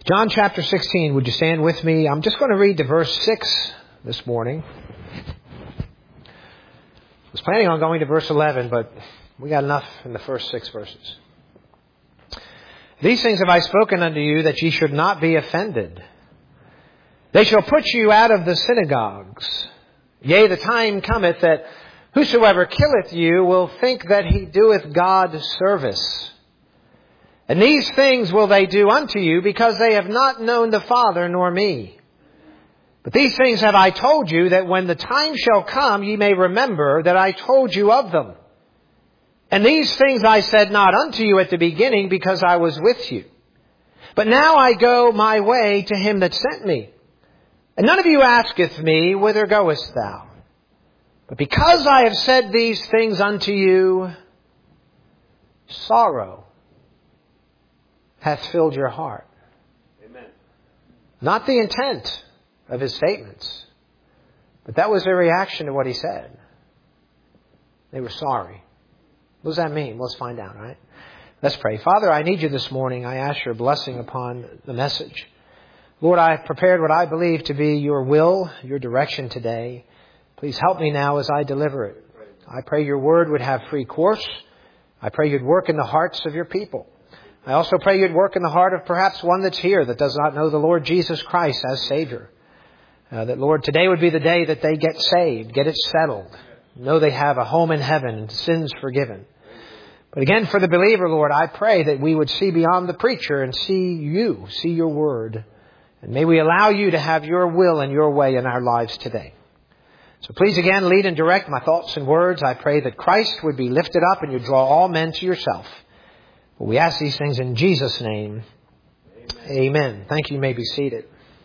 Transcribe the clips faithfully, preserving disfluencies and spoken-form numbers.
John chapter sixteen, would you stand with me? I'm just going to read to verse six this morning. I was planning on going to verse eleven, but we got enough in the first six verses. These things have I spoken unto you, that ye should not be offended. They shall put you out of the synagogues. Yea, the time cometh that whosoever killeth you will think that he doeth God service. And these things will they do unto you, because they have not known the Father nor me. But these things have I told you, that when the time shall come, ye may remember that I told you of them. And these things I said not unto you at the beginning, because I was with you. But now I go my way to him that sent me. And none of you asketh me, whither goest thou? But because I have said these things unto you, sorrow hath filled your heart. Amen. Not the intent of his statements, but that was their reaction to what he said. They were sorry. What does that mean? Let's find out, right? Let's pray. Father, I need you this morning. I ask your blessing upon the message. Lord, I have prepared what I believe to be your will, your direction today. Please help me now as I deliver it. I pray your word would have free course. I pray you'd work in the hearts of your people. I also pray you'd work in the heart of perhaps one that's here that does not know the Lord Jesus Christ as Savior. Uh, that, Lord, today would be the day that they get saved, get it settled. Know they have a home in heaven and sins forgiven. But again, for the believer, Lord, I pray that we would see beyond the preacher and see you, see your word. And may we allow you to have your will and your way in our lives today. So please again lead and direct my thoughts and words. I pray that Christ would be lifted up and you draw all men to yourself. We ask these things in Jesus' name. Amen. Amen. Thank you. You may be seated.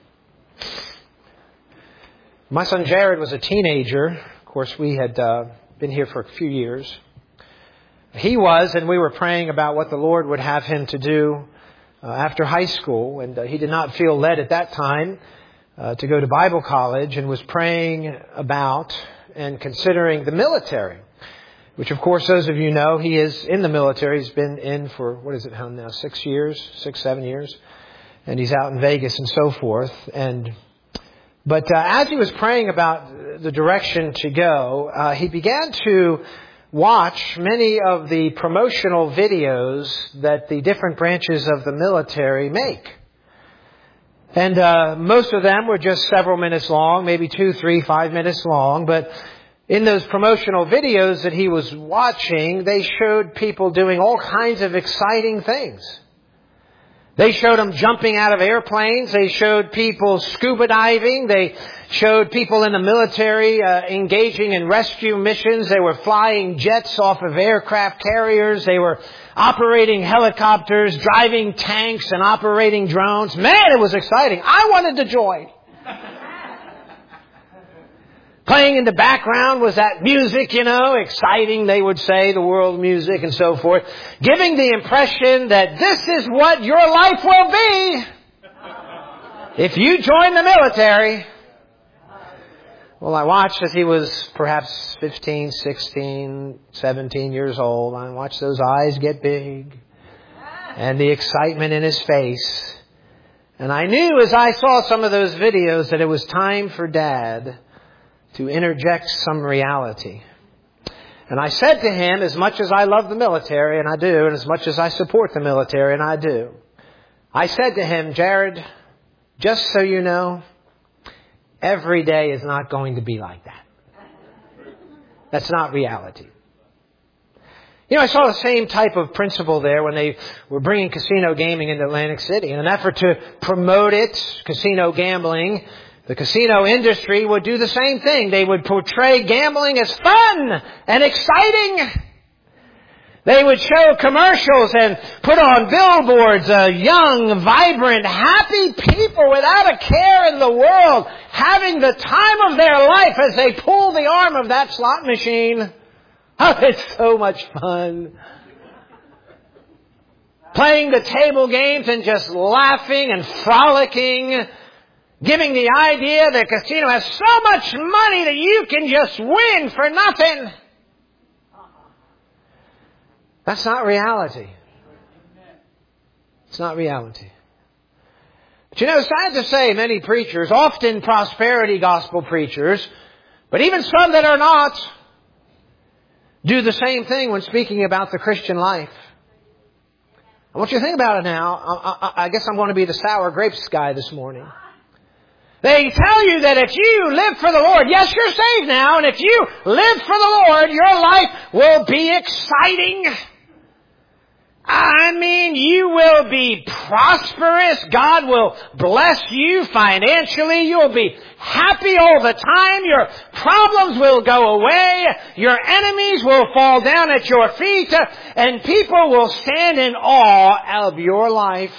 My son Jared was a teenager. Of course, we had uh, been here for a few years. He was, and we were praying about what the Lord would have him to do uh, after high school. And uh, he did not feel led at that time uh, to go to Bible college, and was praying about and considering the military. Which, of course, those of you know, he is in the military. He's been in for, what is it now, six years, six, seven years. And he's out in Vegas and so forth. And But uh, as he was praying about the direction to go, uh, he began to watch many of the promotional videos that the different branches of the military make. And uh, most of them were just several minutes long, maybe two, three, five minutes long. But in those promotional videos that he was watching, they showed people doing all kinds of exciting things. They showed them jumping out of airplanes. They showed people scuba diving. They showed people in the military uh, engaging in rescue missions. They were flying jets off of aircraft carriers. They were operating helicopters, driving tanks, and operating drones. Man, it was exciting. I wanted to join. Playing in the background was that music, you know, exciting, they would say, the world music and so forth, giving the impression that this is what your life will be if you join the military. Well, I watched as he was perhaps fifteen, sixteen, seventeen years old. I watched those eyes get big and the excitement in his face. And I knew as I saw some of those videos that it was time for Dad to interject some reality. And I said to him, as much as I love the military, and I do, and as much as I support the military, and I do, I said to him, Jared, just so you know, every day is not going to be like that. That's not reality. You know, I saw the same type of principle there when they were bringing casino gaming into Atlantic City. In an effort to promote it, casino gambling, the casino industry would do the same thing. They would portray gambling as fun and exciting. They would show commercials and put on billboards uh, young, vibrant, happy people without a care in the world, having the time of their life as they pull the arm of that slot machine. Oh, it's so much fun. Playing the table games and just laughing and frolicking, giving the idea that casino has so much money that you can just win for nothing. That's not reality. It's not reality. But you know, sad to say, many preachers, often prosperity gospel preachers, but even some that are not, do the same thing when speaking about the Christian life. I want you to think about it now. I, I, I guess I'm going to be the sour grapes guy this morning. They tell you that if you live for the Lord, yes, you're saved now, and if you live for the Lord, your life will be exciting. I mean, you will be prosperous. God will bless you financially. You'll be happy all the time. Your problems will go away. Your enemies will fall down at your feet. And people will stand in awe of your life.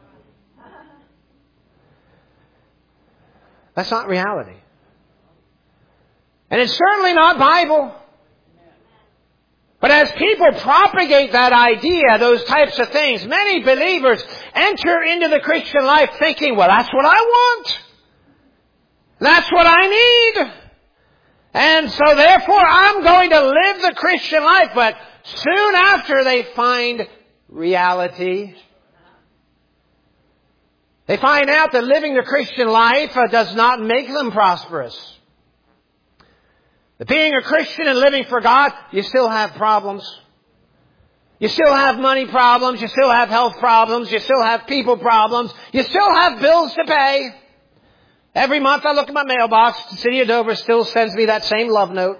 That's not reality. And it's certainly not Bible. But as people propagate that idea, those types of things, many believers enter into the Christian life thinking, well, that's what I want. That's what I need. And so therefore I'm going to live the Christian life. But soon after they find reality, they find out that living the Christian life does not make them prosperous. That being a Christian and living for God, you still have problems. You still have money problems. You still have health problems. You still have people problems. You still have bills to pay. Every month I look at my mailbox. The city of Dover still sends me that same love note.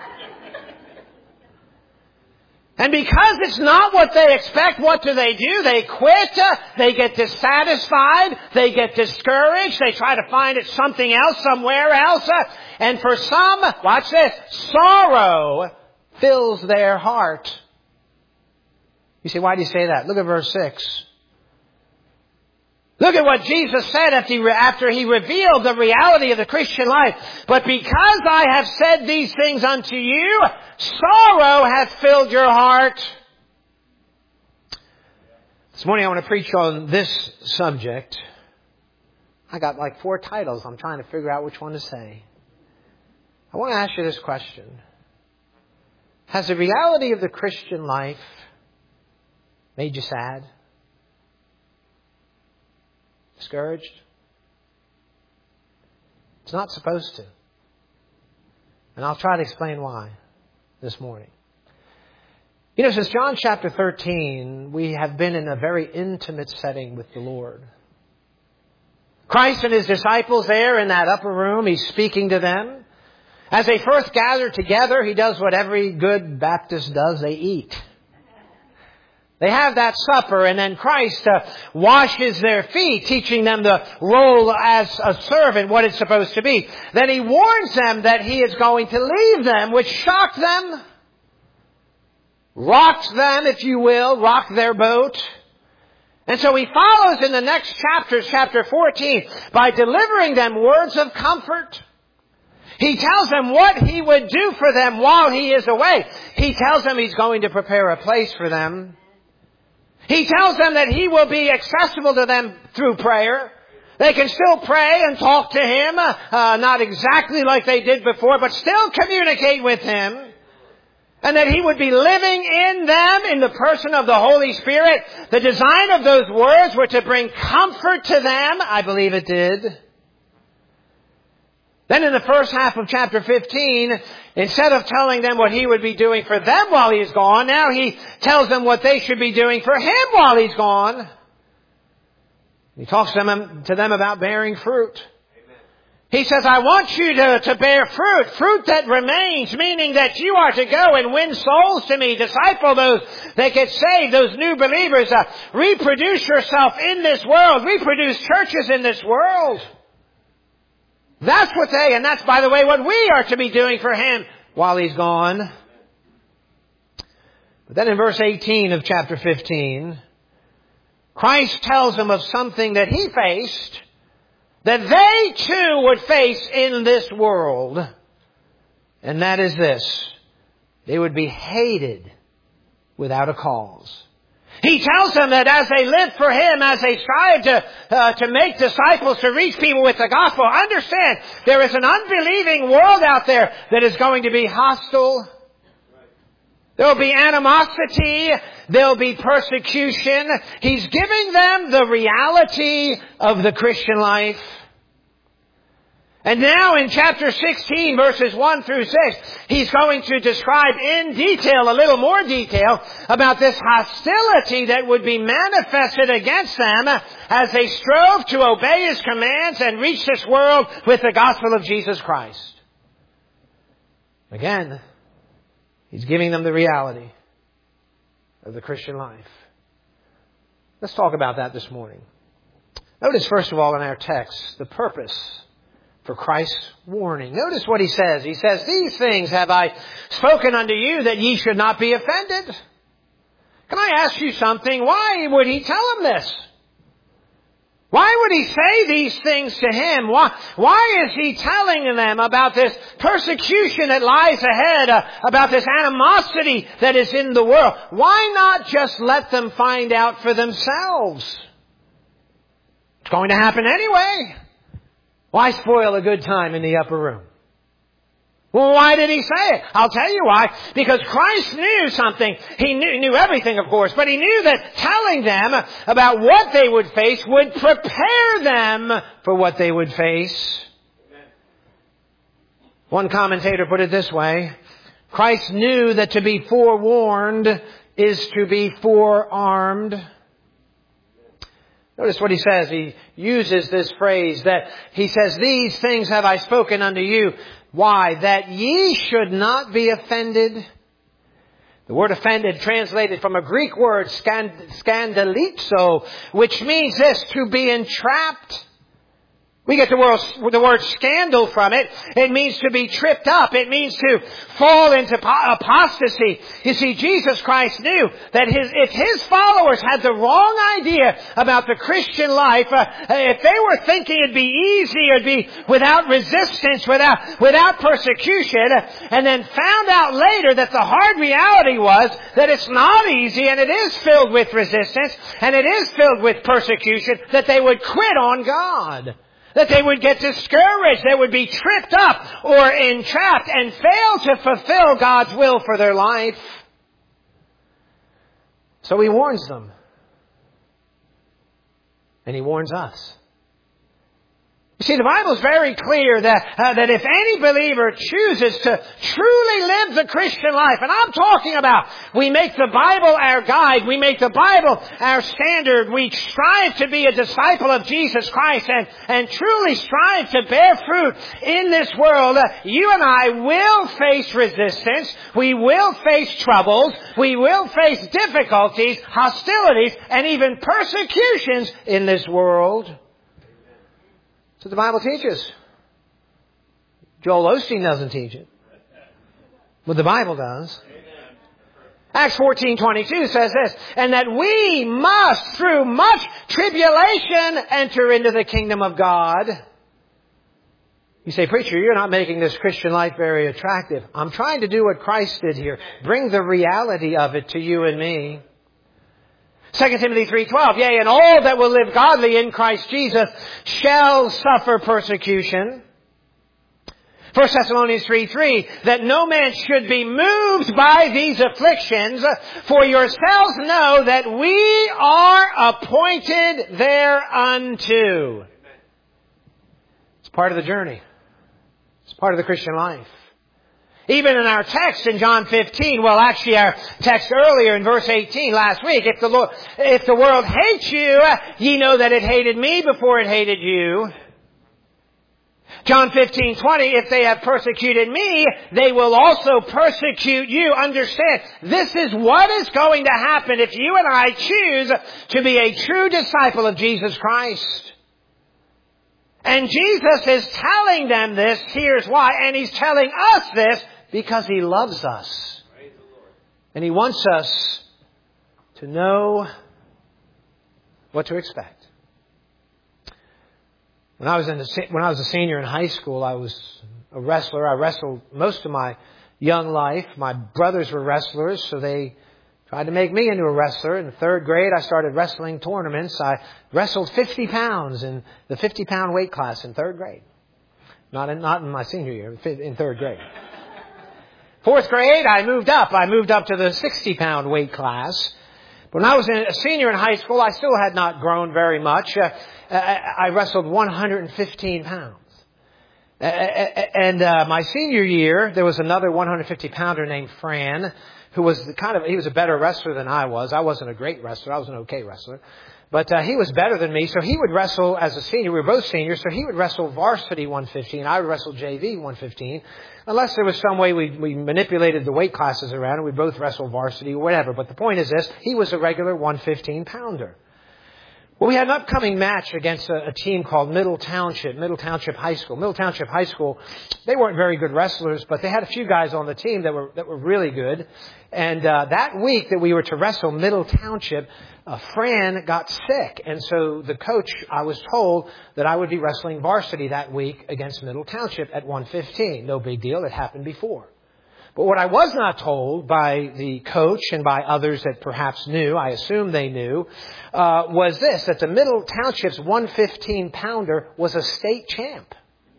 And because it's not what they expect, what do they do? They quit. They get dissatisfied. They get discouraged. They try to find it something else, somewhere else. And for some, watch this, sorrow fills their heart. You say, why do you say that? Look at verse six. Look at what Jesus said after he, after he revealed the reality of the Christian life. But because I have said these things unto you, sorrow hath filled your heart. This morning I want to preach on this subject. I got like four titles. I'm trying to figure out which one to say. I want to ask you this question. Has the reality of the Christian life made you sad? Discouraged? It's not supposed to. And I'll try to explain why this morning. You know, since John chapter thirteen, we have been in a very intimate setting with the Lord. Christ and His disciples there in that upper room, He's speaking to them. As they first gather together, He does what every good Baptist does, they eat. They have that supper, and then Christ uh, washes their feet, teaching them the role as a servant, what it's supposed to be. Then He warns them that He is going to leave them, which shocked them, rocked them, if you will, rocked their boat. And so He follows in the next chapter, chapter fourteen, by delivering them words of comfort. He tells them what He would do for them while He is away. He tells them He's going to prepare a place for them. He tells them that He will be accessible to them through prayer. They can still pray and talk to Him, uh, not exactly like they did before, but still communicate with Him. And that He would be living in them in the person of the Holy Spirit. The design of those words were to bring comfort to them. I believe it did. Then in the first half of chapter fifteen, instead of telling them what He would be doing for them while He's gone, now He tells them what they should be doing for Him while He's gone. He talks to them, to them about bearing fruit. Amen. He says, I want you to, to bear fruit, fruit that remains, meaning that you are to go and win souls to Me, disciple those that get saved, those new believers, uh, reproduce yourself in this world, reproduce churches in this world. That's what they, and that's, by the way, what we are to be doing for Him while He's gone. But then in verse eighteen of chapter fifteen, Christ tells them of something that He faced, that they too would face in this world. And that is this. They would be hated without a cause. He tells them that as they live for Him, as they strive to, uh, to make disciples, to reach people with the gospel, understand there is an unbelieving world out there that is going to be hostile. There'll be animosity. There'll be persecution. He's giving them the reality of the Christian life. And now in chapter sixteen, verses one through six, he's going to describe in detail, a little more detail, about this hostility that would be manifested against them as they strove to obey His commands and reach this world with the gospel of Jesus Christ. Again, he's giving them the reality of the Christian life. Let's talk about that this morning. Notice, first of all, in our text, the purpose for Christ's warning. Notice what he says. He says, "These things have I spoken unto you, that ye should not be offended." Can I ask you something? Why would he tell them this? Why would he say these things to him? Why, why is he telling them about this persecution that lies ahead, uh, about this animosity that is in the world? Why not just let them find out for themselves? It's going to happen anyway. Why spoil a good time in the upper room? Well, why did he say it? I'll tell you why. Because Christ knew something. He knew, knew everything, of course, but he knew that telling them about what they would face would prepare them for what they would face. One commentator put it this way: Christ knew that to be forewarned is to be forearmed. Notice what he says. He uses this phrase that he says, "These things have I spoken unto you." Why? That ye should not be offended. The word offended translated from a Greek word, scand- scandalizo, which means this, to be entrapped. We get the word, the word scandal from it. It means to be tripped up. It means to fall into apostasy. You see, Jesus Christ knew that his, if His followers had the wrong idea about the Christian life, uh, if they were thinking it'd be easy, it'd be without resistance, without, without persecution, and then found out later that the hard reality was that it's not easy and it is filled with resistance and it is filled with persecution, that they would quit on God. That they would get discouraged, they would be tripped up or entrapped and fail to fulfill God's will for their life. So he warns them. And he warns us. You see, the Bible is very clear that uh, that if any believer chooses to truly live the Christian life, and I'm talking about we make the Bible our guide, we make the Bible our standard, we strive to be a disciple of Jesus Christ and, and truly strive to bear fruit in this world, uh, you and I will face resistance, we will face troubles, we will face difficulties, hostilities, and even persecutions in this world. That's what the Bible teaches. Joel Osteen doesn't teach it, but the Bible does. Acts fourteen twenty-two says this, "And that we must, through much tribulation, enter into the kingdom of God." You say, "Preacher, you're not making this Christian life very attractive." I'm trying to do what Christ did here. Bring the reality of it to you and me. Second Timothy three twelve, "Yea, and all that will live godly in Christ Jesus shall suffer persecution." First Thessalonians three three, "That no man should be moved by these afflictions, for yourselves know that we are appointed thereunto." It's part of the journey. It's part of the Christian life. Even in our text in John fifteen, well, actually our text earlier in verse eighteen last week, if the Lord, if the world hates you, ye know that it hated me before it hated you. John fifteen twenty, "If they have persecuted me, they will also persecute you." Understand, this is what is going to happen if you and I choose to be a true disciple of Jesus Christ. And Jesus is telling them this. Here's why. And He's telling us this because He loves us. And He wants us to know what to expect. When I was in the, when I was a senior in high school, I was a wrestler. I wrestled most of my young life. My brothers were wrestlers, so they tried to make me into a wrestler. In third grade, I started wrestling tournaments. I wrestled fifty pounds in the fifty pound weight class in third grade. Not in, not in my senior year, in third grade. Fourth grade, I moved up. I moved up to the sixty pound weight class. But when I was a senior in high school, I still had not grown very much. Uh, I wrestled one hundred fifteen pounds. And uh, my senior year, there was another one hundred fifty pounder named Fran, who was the kind of, he was a better wrestler than I was. I wasn't a great wrestler. I was an okay wrestler. But uh, he was better than me, so he would wrestle as a senior. We were both seniors, so he would wrestle varsity one fifteen. I would wrestle J V one fifteen. Unless there was some way we, we manipulated the weight classes around and we'd both wrestle varsity or whatever. But the point is this, he was a regular one fifteen pounder. Well, we had an upcoming match against a, a team called Middle Township, Middle Township High School. Middle Township High School, they weren't very good wrestlers, but they had a few guys on the team that were that were really good. And uh, that week that we were to wrestle Middle Township, uh, Fran got sick. And so the coach, I was told that I would be wrestling varsity that week against Middle Township at one fifteen. No big deal. It happened before. But what I was not told by the coach and by others that perhaps knew, I assume they knew, uh, was this, that the Middle Township's one fifteen pounder was a state champ.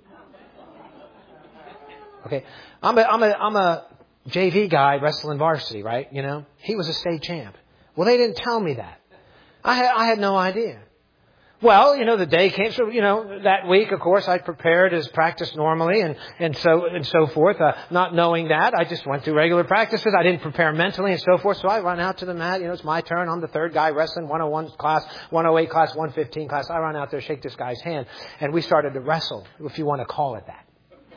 Okay, I'm a, I'm a, I'm a J V guy wrestling varsity, right? You know, he was a state champ. Well, they didn't tell me that. I had, I had no idea. Well, you know, the day came, so, you know, that week, of course, I prepared as practice normally and, and so, and so forth. Uh, not knowing that, I just went through regular practices. I didn't prepare mentally and so forth. So I run out to the mat. You know, it's my turn. I'm the third guy wrestling, one oh one class, one oh eight class, one fifteen class. I run out there, shake this guy's hand, and we started to wrestle, if you want to call it that.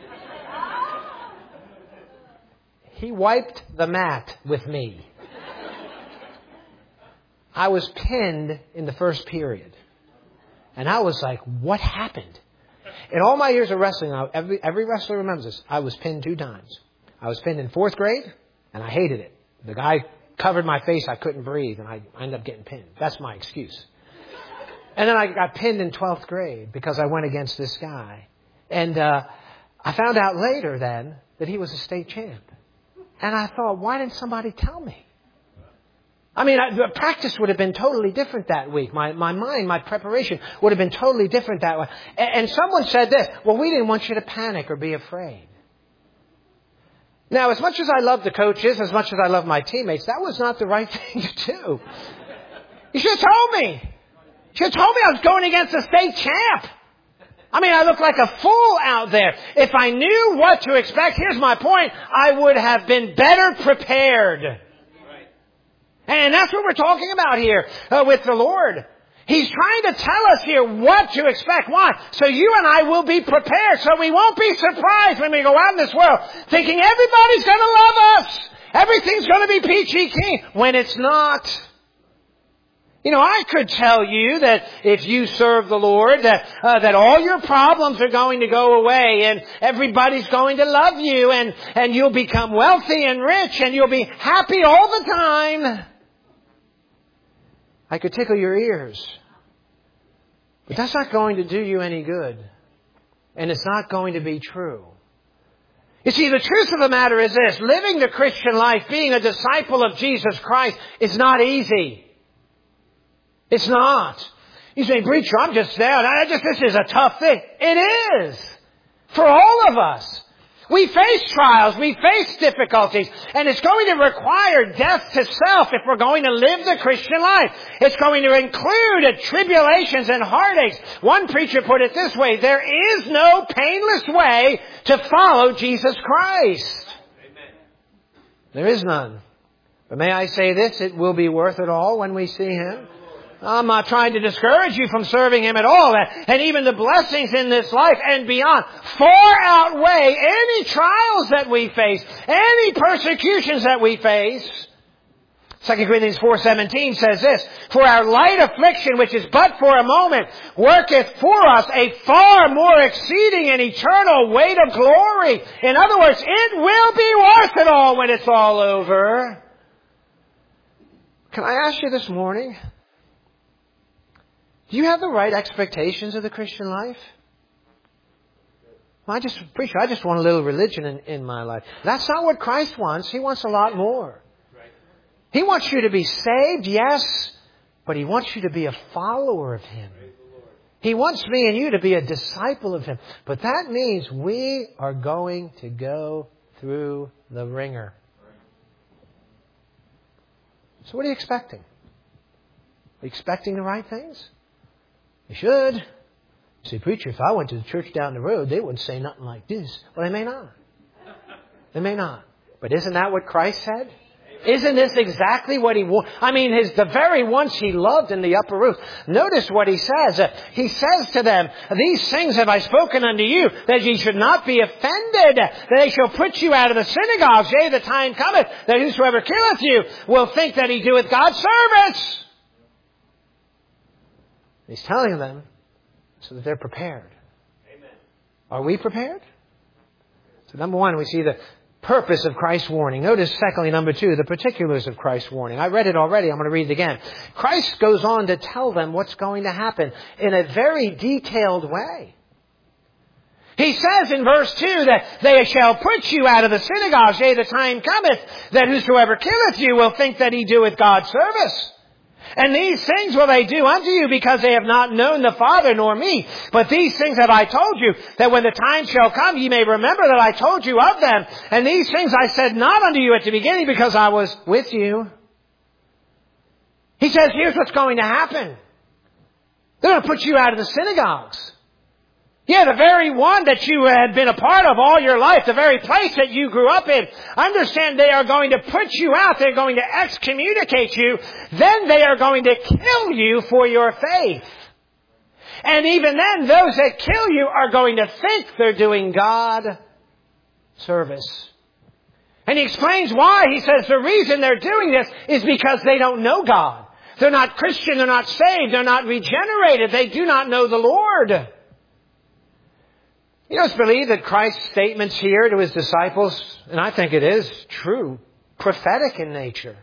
He wiped the mat with me. I was pinned in the first period. And I was like, what happened? In all my years of wrestling, every, every wrestler remembers this, I was pinned two times. I was pinned in fourth grade, and I hated it. The guy covered my face, I couldn't breathe, and I ended up getting pinned. That's my excuse. And then I got pinned in twelfth grade because I went against this guy. And uh, I found out later then that he was a state champ. And I thought, why didn't somebody tell me? I mean, I, the practice would have been totally different that week. My my mind, my preparation would have been totally different that way. And, and someone said this, well, we didn't want you to panic or be afraid. Now, as much as I love the coaches, as much as I love my teammates, that was not the right thing to do. You should have told me. You should have told me I was going against a state champ. I mean, I looked like a fool out there. If I knew what to expect, here's my point, I would have been better prepared. And that's what we're talking about here uh, with the Lord. He's trying to tell us here what to expect. Why? So you and I will be prepared. So we won't be surprised when we go out in this world thinking everybody's going to love us. Everything's going to be peachy keen when it's not. You know, I could tell you that if you serve the Lord, that uh, that all your problems are going to go away and everybody's going to love you and, and you'll become wealthy and rich and you'll be happy all the time. I could tickle your ears. But that's not going to do you any good. And it's not going to be true. You see, the truth of the matter is this. Living the Christian life, being a disciple of Jesus Christ, is not easy. It's not. You say, preacher, I'm just there. I just, this is a tough thing. It is. For all of us. We face trials. We face difficulties. And it's going to require death to self if we're going to live the Christian life. It's going to include tribulations and heartaches. One preacher put it this way. There is no painless way to follow Jesus Christ. Amen. There is none. But may I say this, it will be worth it all when we see Him. I'm not trying to discourage you from serving Him at all. And even the blessings in this life and beyond far outweigh any trials that we face, any persecutions that we face. Second Corinthians four seventeen says this, for our light affliction, which is but for a moment, worketh for us a far more exceeding and eternal weight of glory. In other words, it will be worth it all when it's all over. Can I ask you this morning, do you have the right expectations of the Christian life? I just, preacher, I just want a little religion in, in my life. That's not what Christ wants. He wants a lot more. He wants you to be saved, yes, but He wants you to be a follower of Him. He wants me and you to be a disciple of Him. But that means we are going to go through the ringer. So what are you expecting? Are you expecting the right things? You should. You say, preacher, if I went to the church down the road, they wouldn't say nothing like this. Well, they may not. They may not. But isn't that what Christ said? Isn't this exactly what He wanted? I mean, his, the very ones He loved in the upper room. Notice what He says. Uh, he says to them, these things have I spoken unto you, that ye should not be offended, that they shall put you out of the synagogues. Yea, the time cometh, that whosoever killeth you will think that he doeth God's service. He's telling them so that they're prepared. Amen. Are we prepared? So number one, we see the purpose of Christ's warning. Notice, secondly, number two, the particulars of Christ's warning. I read it already. I'm going to read it again. Christ goes on to tell them what's going to happen in a very detailed way. He says in verse two that they shall put you out of the synagogues. Yea, the time cometh that whosoever killeth you will think that he doeth God's service. And these things will they do unto you, because they have not known the Father nor me. But these things have I told you, that when the time shall come, ye may remember that I told you of them. And these things I said not unto you at the beginning, because I was with you. He says, here's what's going to happen. They're going to put you out of the synagogues. Yeah, the very one that you had been a part of all your life, the very place that you grew up in. Understand, they are going to put you out. They're going to excommunicate you. Then they are going to kill you for your faith. And even then, those that kill you are going to think they're doing God service. And he explains why. He says the reason they're doing this is because they don't know God. They're not Christian. They're not saved. They're not regenerated. They do not know the Lord. You just believe that Christ's statements here to His disciples, and I think it is true, prophetic in nature.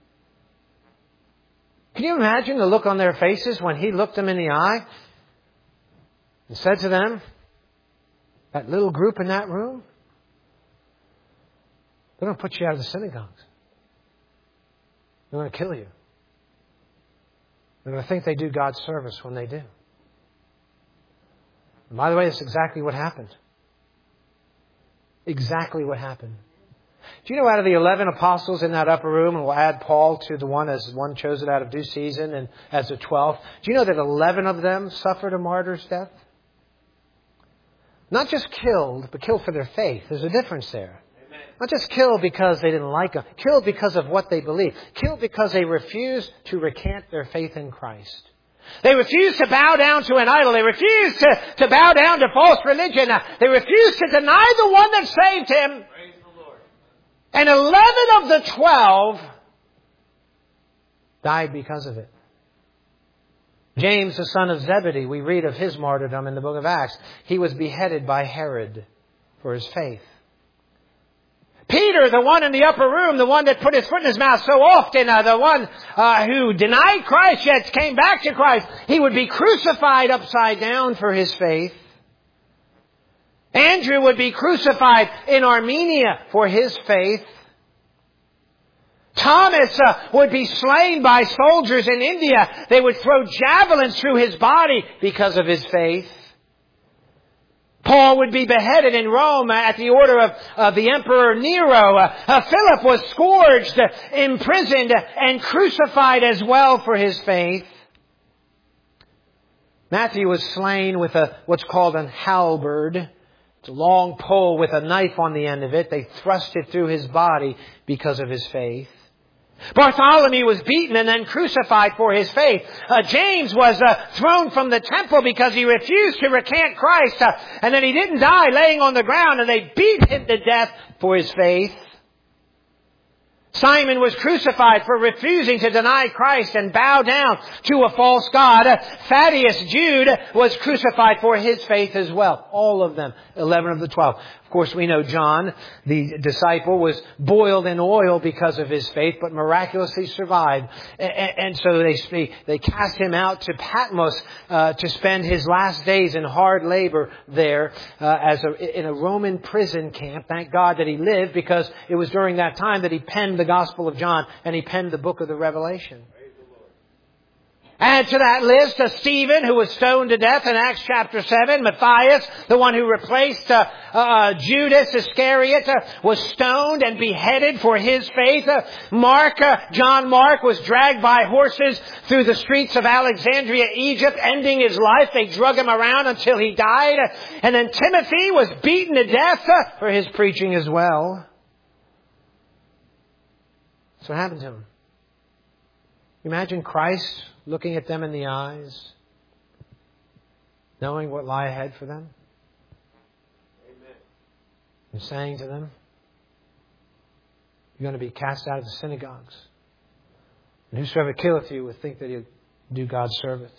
Can you imagine the look on their faces when He looked them in the eye and said to them, that little group in that room, they're going to put you out of the synagogues. They're going to kill you. They're going to think they do God's service when they do. And by the way, that's exactly what happened. Exactly what happened. Do you know out of the eleven apostles in that upper room, and we'll add Paul to the one as one chosen out of due season and as the twelfth, do you know that eleven of them suffered a martyr's death? Not just killed, but killed for their faith. There's a difference there. Amen. Not just killed because they didn't like Him. Killed because of what they believed. Killed because they refused to recant their faith in Christ. They refused to bow down to an idol. They refused to, to bow down to false religion. They refused to deny the one that saved him. Praise the Lord. And eleven of the twelve died because of it. James, the son of Zebedee, we read of his martyrdom in the book of Acts. He was beheaded by Herod for his faith. Peter, the one in the upper room, the one that put his foot in his mouth so often, uh, the one uh, who denied Christ yet came back to Christ, he would be crucified upside down for his faith. Andrew would be crucified in Armenia for his faith. Thomas uh, would be slain by soldiers in India. They would throw javelins through his body because of his faith. Paul would be beheaded in Rome at the order of, of the Emperor Nero. Uh, uh, Philip was scourged, uh, imprisoned, uh, and crucified as well for his faith. Matthew was slain with a what's called an halberd. It's a long pole with a knife on the end of it. They thrust it through his body because of his faith. Bartholomew was beaten and then crucified for his faith. Uh, James was uh, thrown from the temple because he refused to recant Christ. Uh, and then he didn't die laying on the ground, and they beat him to death for his faith. Simon was crucified for refusing to deny Christ and bow down to a false god. Uh, Thaddeus Jude was crucified for his faith as well. All of them, eleven of the twelve. Of course, we know John, the disciple, was boiled in oil because of his faith, but miraculously survived. And, and so they they cast him out to Patmos uh, to spend his last days in hard labor there uh, as a, in a Roman prison camp. Thank God that he lived, because it was during that time that he penned the Gospel of John and he penned the book of the Revelation. Add to that list uh, Stephen, who was stoned to death in Acts chapter seven. Matthias, the one who replaced uh, uh, Judas Iscariot, uh, was stoned and beheaded for his faith. Uh, Mark, uh, John Mark, was dragged by horses through the streets of Alexandria, Egypt, ending his life. They drug him around until he died. Uh, and then Timothy was beaten to death uh, for his preaching as well. That's what happened to him. Imagine Christ looking at them in the eyes, knowing what lie ahead for them. Amen. And saying to them, you're going to be cast out of the synagogues. And whosoever killeth you would think that he'll do God's service.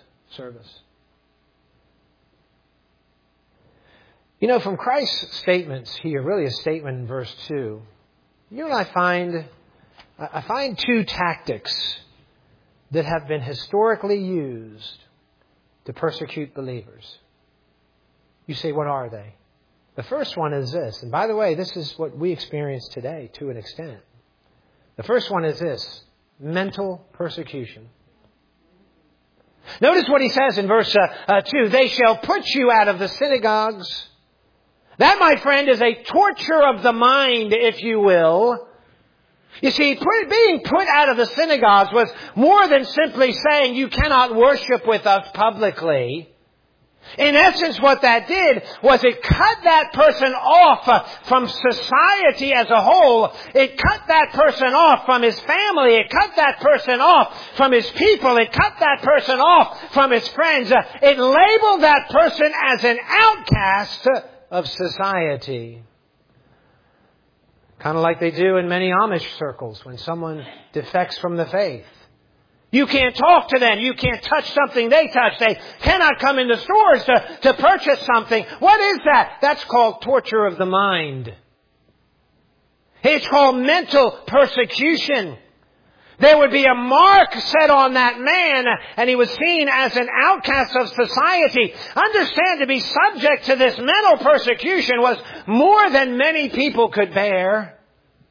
You know, from Christ's statements here, really a statement in verse two, you and I find, I find two tactics that have been historically used to persecute believers. You say, what are they? The first one is this. And by the way, this is what we experience today to an extent. The first one is this. Mental persecution. Notice what he says in verse uh, uh, two. They shall put you out of the synagogues. That, my friend, is a torture of the mind, if you will. You see, put, being put out of the synagogues was more than simply saying you cannot worship with us publicly. In essence, what that did was it cut that person off uh, from society as a whole. It cut that person off from his family. It cut that person off from his people. It cut that person off from his friends. Uh, it labeled that person as an outcast of society. Kind of like they do in many Amish circles when someone defects from the faith. You can't talk to them. You can't touch something they touch. They cannot come into stores to, to purchase something. What is that? That's called torture of the mind. It's called mental persecution. There would be a mark set on that man, and he was seen as an outcast of society. Understand, to be subject to this mental persecution was more than many people could bear.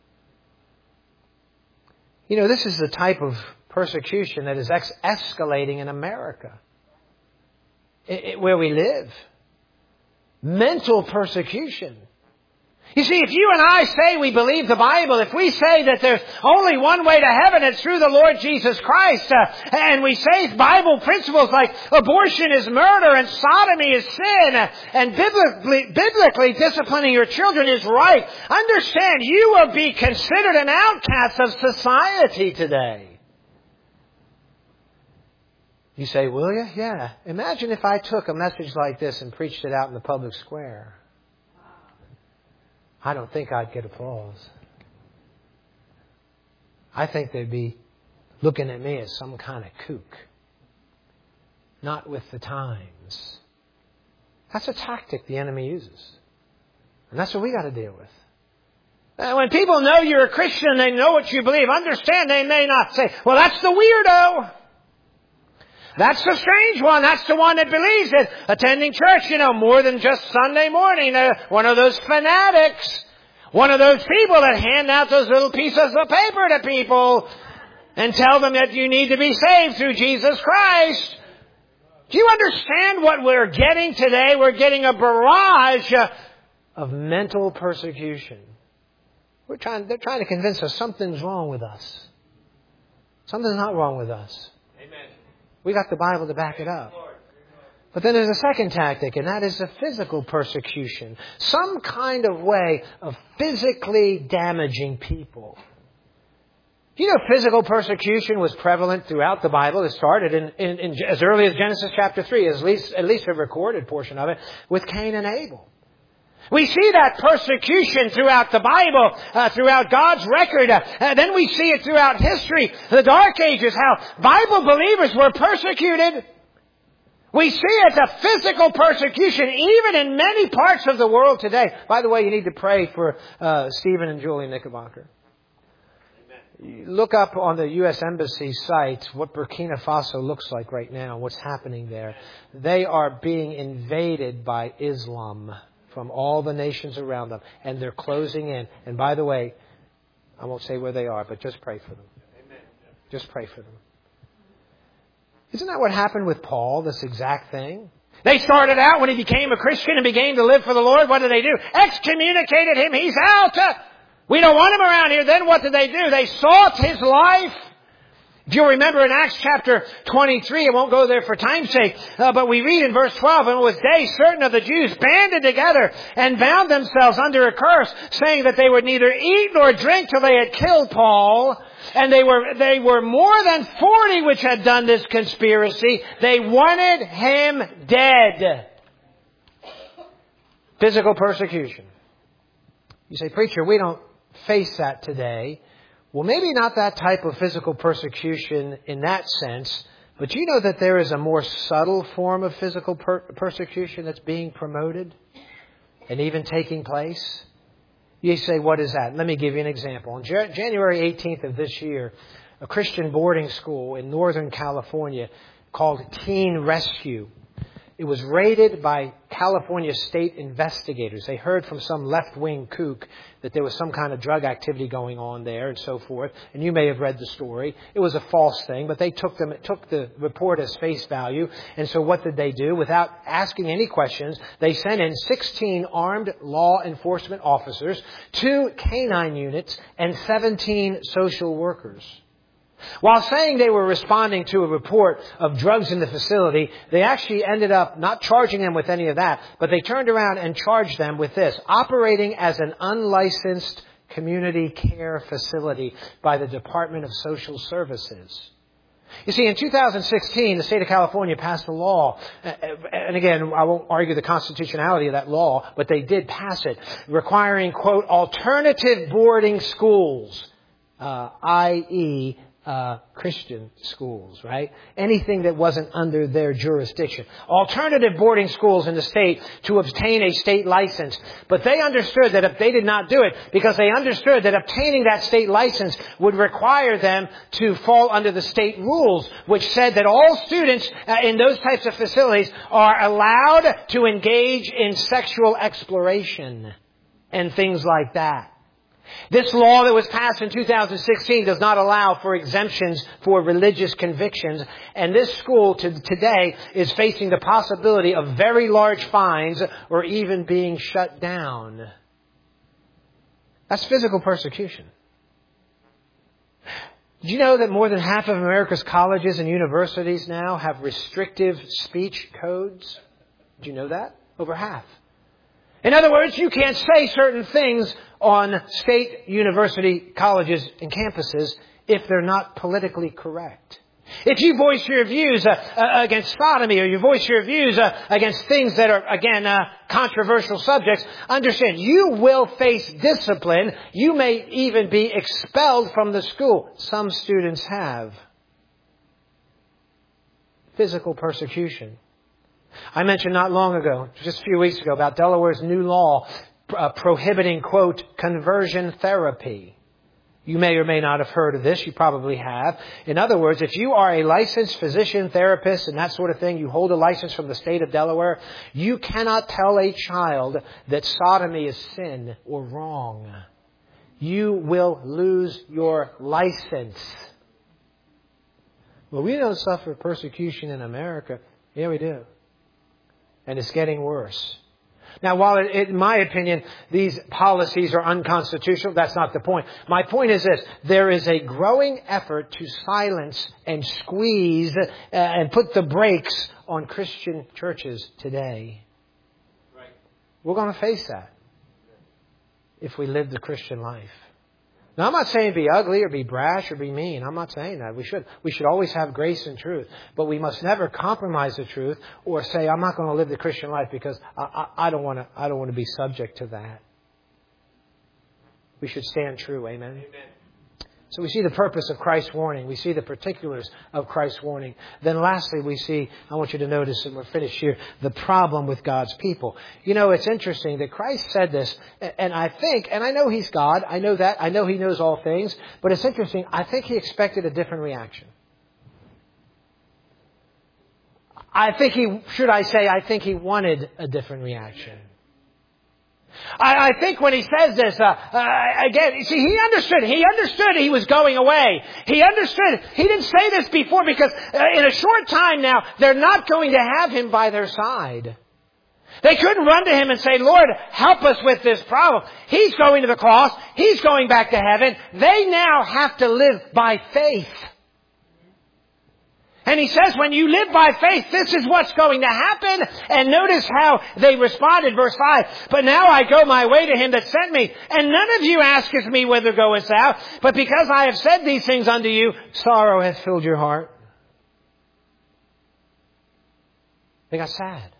You know, this is the type of persecution that is ex- escalating in America, it, it, where we live. Mental persecution. You see, if you and I say we believe the Bible, if we say that there's only one way to heaven, it's through the Lord Jesus Christ, uh, and we say Bible principles like abortion is murder and sodomy is sin, uh, and biblically, biblically disciplining your children is right, understand you will be considered an outcast of society today. You say, will you? Yeah. Imagine if I took a message like this and preached it out in the public square. I don't think I'd get applause. I think they'd be looking at me as some kind of kook. Not with the times. That's a tactic the enemy uses. And that's what we got to deal with. And when people know you're a Christian, they know what you believe. Understand, they may not say, well, that's the weirdo. That's the strange one. That's the one that believes that attending church, you know, more than just Sunday morning. They're one of those fanatics. One of those people that hand out those little pieces of paper to people and tell them that you need to be saved through Jesus Christ. Do you understand what we're getting today? We're getting a barrage of mental persecution. We're trying, they're trying to convince us something's wrong with us. Something's not wrong with us. Amen. We got the Bible to back it up. But then there's a second tactic, and that is the physical persecution. Some kind of way of physically damaging people. You know, physical persecution was prevalent throughout the Bible. It started in, in, in as early as Genesis chapter three, at least, at least a recorded portion of it, with Cain and Abel. We see that persecution throughout the Bible, uh, throughout God's record. Uh, uh, then we see it throughout history, the Dark Ages, how Bible believers were persecuted. We see it's a physical persecution even in many parts of the world today. By the way, you need to pray for uh, Stephen and Julie Knickerbocker. Amen. Look up on the U S Embassy site what Burkina Faso looks like right now, what's happening there. They are being invaded by Islam from all the nations around them, and they're closing in. And by the way, I won't say where they are, but just pray for them. Amen. Just pray for them. Isn't that what happened with Paul, this exact thing? They started out when he became a Christian and began to live for the Lord. What did they do? Excommunicated him. He's out. We don't want him around here. Then what did they do? They sought his life. If you'll remember in Acts chapter twenty-three, I won't go there for time's sake, uh, but we read in verse twelve, and it was day certain of the Jews banded together and bound themselves under a curse, saying that they would neither eat nor drink till they had killed Paul. And they were, they were more than forty which had done this conspiracy. They wanted him dead. Physical persecution. You say, preacher, we don't face that today. Well, maybe not that type of physical persecution in that sense, but you know that there is a more subtle form of physical per- persecution that's being promoted and even taking place. You say, what is that? Let me give you an example. On January eighteenth of this year, a Christian boarding school in Northern California called Teen Rescue. It was raided by California state investigators. They heard from some left-wing kook that there was some kind of drug activity going on there and so forth. And you may have read the story. It was a false thing, but they took them, took the report as face value. And so what did they do? Without asking any questions, they sent in sixteen armed law enforcement officers, two canine units, and seventeen social workers. While saying they were responding to a report of drugs in the facility, they actually ended up not charging them with any of that, but they turned around and charged them with this: operating as an unlicensed community care facility by the Department of Social Services. You see, in two thousand sixteen, the state of California passed a law, and again, I won't argue the constitutionality of that law, but they did pass it, requiring, quote, alternative boarding schools, uh, that is, Uh, Christian schools, right? Anything that wasn't under their jurisdiction. Alternative boarding schools in the state to obtain a state license. But they understood that if they did not do it, because they understood that obtaining that state license would require them to fall under the state rules, which said that all students uh, in those types of facilities are allowed to engage in sexual exploration and things like that. This law that was passed in two thousand sixteen does not allow for exemptions for religious convictions. And this school to today is facing the possibility of very large fines or even being shut down. That's physical persecution. Did you know that more than half of America's colleges and universities now have restrictive speech codes? Did you know that? Over half. In other words, you can't say certain things on state university colleges and campuses if they're not politically correct. If you voice your views uh, uh, against sodomy, or you voice your views uh, against things that are, again, uh, controversial subjects, understand, you will face discipline. You may even be expelled from the school. Some students have. Physical persecution. I mentioned not long ago, just a few weeks ago, about Delaware's new law uh, prohibiting, quote, conversion therapy. You may or may not have heard of this. You probably have. In other words, if you are a licensed physician, therapist, and that sort of thing, you hold a license from the state of Delaware, you cannot tell a child that sodomy is sin or wrong. You will lose your license. Well, we don't suffer persecution in America. Yeah, we do. And it's getting worse. Now, while it, in my opinion, these policies are unconstitutional, that's not the point. My point is this: there is a growing effort to silence and squeeze uh, and put the brakes on Christian churches today. Right. We're going to face that if we live the Christian life. Now, I'm not saying be ugly or be brash or be mean. I'm not saying that. We should. We should always have grace and truth. But we must never compromise the truth or say, I'm not going to live the Christian life because I, I, I don't want to I don't want to be subject to that. We should stand true. Amen. Amen. So we see the purpose of Christ's warning. We see the particulars of Christ's warning. Then lastly, we see, I want you to notice, and we're finished here, the problem with God's people. You know, it's interesting that Christ said this, and I think, and I know He's God, I know that, I know He knows all things, but it's interesting, I think He expected a different reaction. I think He, should I say, I think He wanted a different reaction. I, I think when he says this, uh, uh, again, see, he understood. He understood he was going away. He understood. He didn't say this before because uh, in a short time now, they're not going to have him by their side. They couldn't run to him and say, Lord, help us with this problem. He's going to the cross. He's going back to heaven. They now have to live by faith. And he says, when you live by faith, this is what's going to happen. And notice how they responded, verse five. But now I go my way to him that sent me. And none of you asketh me, whither goest thou? But because I have said these things unto you, sorrow hath filled your heart. They got sad.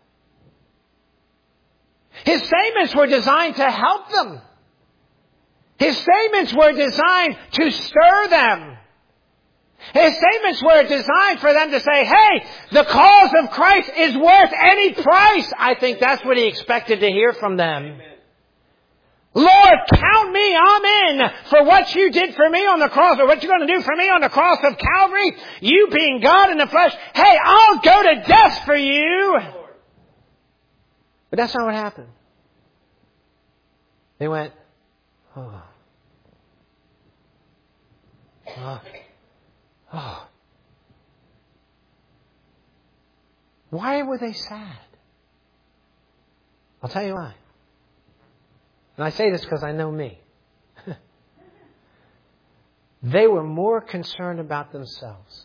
His statements were designed to help them. His statements were designed to stir them. His statements were designed for them to say, hey, the cause of Christ is worth any price. I think that's what he expected to hear from them. Amen. Lord, count me, I'm in for what you did for me on the cross, or what you're going to do for me on the cross of Calvary. You being God in the flesh, hey, I'll go to death for you. But that's not what happened. They went, oh. Oh. Oh. Why were they sad? I'll tell you why. And I say this because I know me. They were more concerned about themselves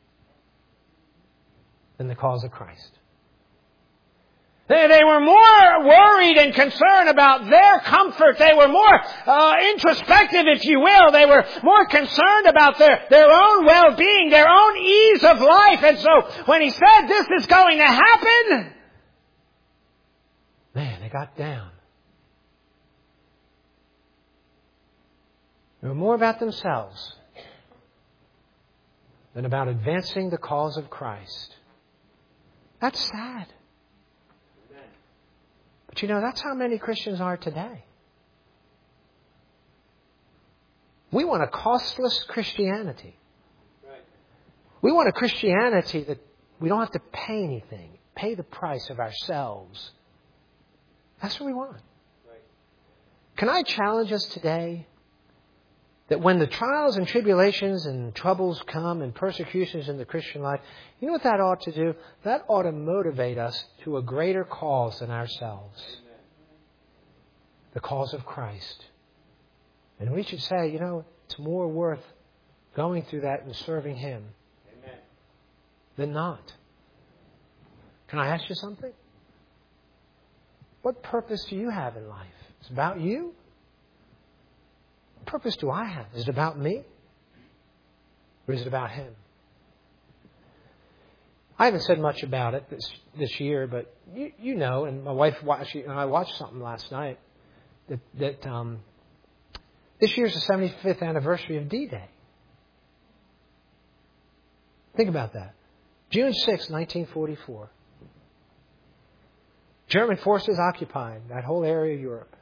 than the cause of Christ. They, they were more worried and concerned about their comfort. They were more uh, introspective, if you will. They were more concerned about their, their own well-being, their own ease of life. And so when he said this is going to happen, man, they got down. They were more about themselves than about advancing the cause of Christ. That's sad. But you know, that's how many Christians are today. We want a costless Christianity. Right. We want a Christianity that we don't have to pay anything, pay the price of ourselves. That's what we want. Right. Can I challenge us today that when the trials and tribulations and troubles come and persecutions in the Christian life, you know what that ought to do? That ought to motivate us to a greater cause than ourselves. Amen. The cause of Christ. And we should say, you know, it's more worth going through that and serving Him. Amen. Than not. Can I ask you something? What purpose do you have in life? It's about you? What purpose do I have? Is it about me? Or is it about Him? I haven't said much about it this this year, but you, you know, and my wife watched, and I watched something last night, that, that um, this year's the seventy-fifth anniversary of D-Day. Think about that. June sixth, nineteen forty-four. German forces occupied that whole area of Europe.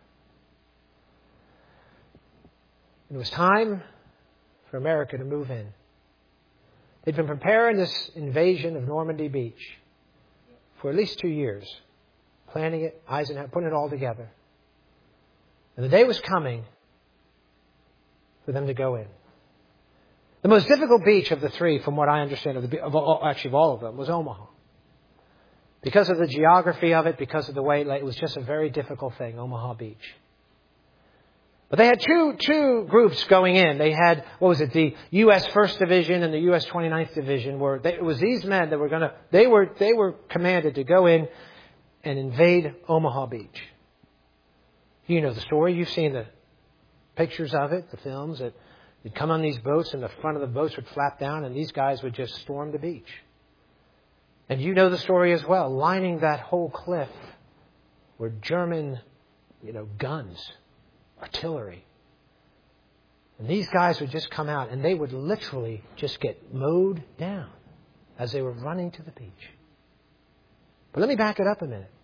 It was time for America to move in. They'd been preparing this invasion of Normandy Beach for at least two years. Planning it, Eisenhower, putting it all together. And the day was coming for them to go in. The most difficult beach of the three, from what I understand, of, the, of all, actually of all of them, was Omaha. Because of the geography of it, because of the way it lay, it was just a very difficult thing, Omaha Beach. But they had two two groups going in. They had, what was it, the U S first Division and the U S twenty-ninth Division. Where they, it was these men that were going to, they were they were commanded to go in and invade Omaha Beach. You know the story. You've seen the pictures of it, the films. That you'd come on these boats and the front of the boats would flap down and these guys would just storm the beach. And you know the story as well. Lining that whole cliff were German, you know, guns. Artillery. And these guys would just come out and they would literally just get mowed down as they were running to the beach. But let me back it up a minute.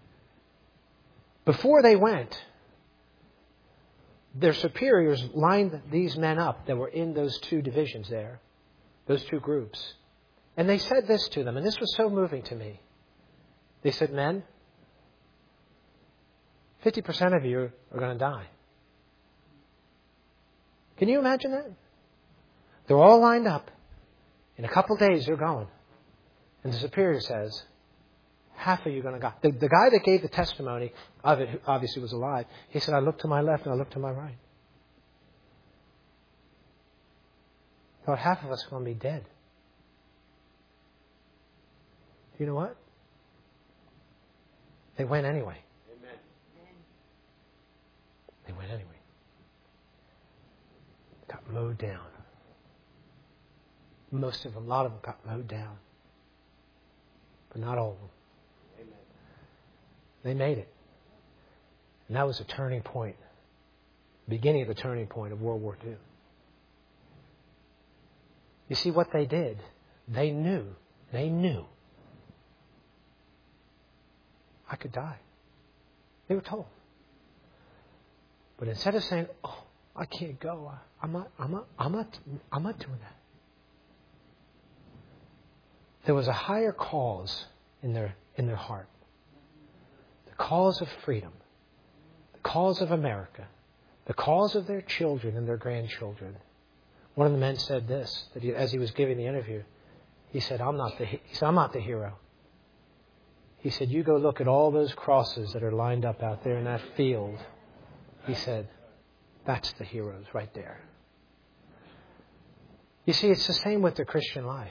Before they went, their superiors lined these men up that were in those two divisions there, those two groups. And they said this to them, and this was so moving to me. They said, men, fifty percent of you are going to die. Can you imagine that? They're all lined up. In a couple of days, they're going. And the superior says, half of you are going to die. The, the guy that gave the testimony of it, who obviously was alive, he said, I looked to my left and I looked to my right. Thought half of us are going to be dead. You know what? They went anyway. Amen. They went anyway. Got mowed down. Most of them, a lot of them got mowed down. But not all of them. Amen. They made it. And that was a turning point. Beginning of the turning point of World War Two. You see what they did? They knew. They knew. I could die. They were told. But instead of saying, oh, I can't go. I, I'm not, I'm not, I'm not, I'm not doing that. There was a higher cause in their, in their heart. The cause of freedom. The cause of America. The cause of their children and their grandchildren. One of the men said this, that he, as he was giving the interview, he said, I'm not the, he said, I'm not the hero. He said, you go look at all those crosses that are lined up out there in that field. He said, that's the heroes right there. You see, it's the same with the Christian life.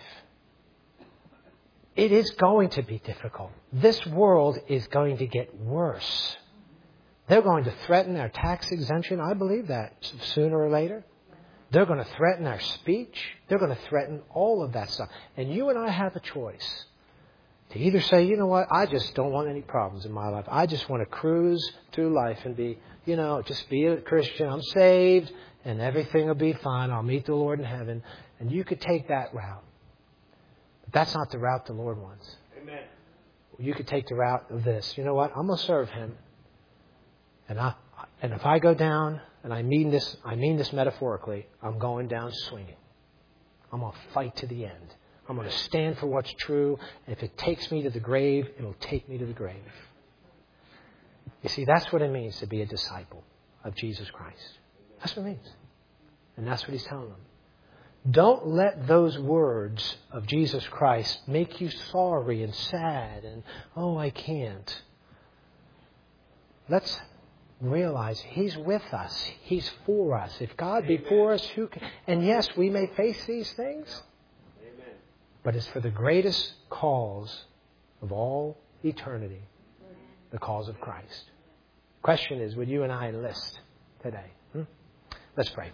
It is going to be difficult. This world is going to get worse. They're going to threaten our tax exemption. I believe that sooner or later. They're going to threaten our speech. They're going to threaten all of that stuff. And you and I have a choice to either say, you know what, I just don't want any problems in my life. I just want to cruise through life and be, you know, just be a Christian. I'm saved and everything will be fine. I'll meet the Lord in heaven. And you could take that route. But that's not the route the Lord wants. Amen. You could take the route of this. You know what, I'm going to serve Him. And I, and if I go down, and I mean this, I mean this metaphorically, I'm going down swinging. I'm going to fight to the end. I'm going to stand for what's true. And if it takes me to the grave, it'll take me to the grave. You see, that's what it means to be a disciple of Jesus Christ. That's what it means. And that's what He's telling them. Don't let those words of Jesus Christ make you sorry and sad and, oh, I can't. Let's realize He's with us. He's for us. If God be for us, who can? And yes, we may face these things. Amen. But it's for the greatest cause of all eternity, the cause of Christ. Question is, would you and I enlist today? Hmm? Let's pray.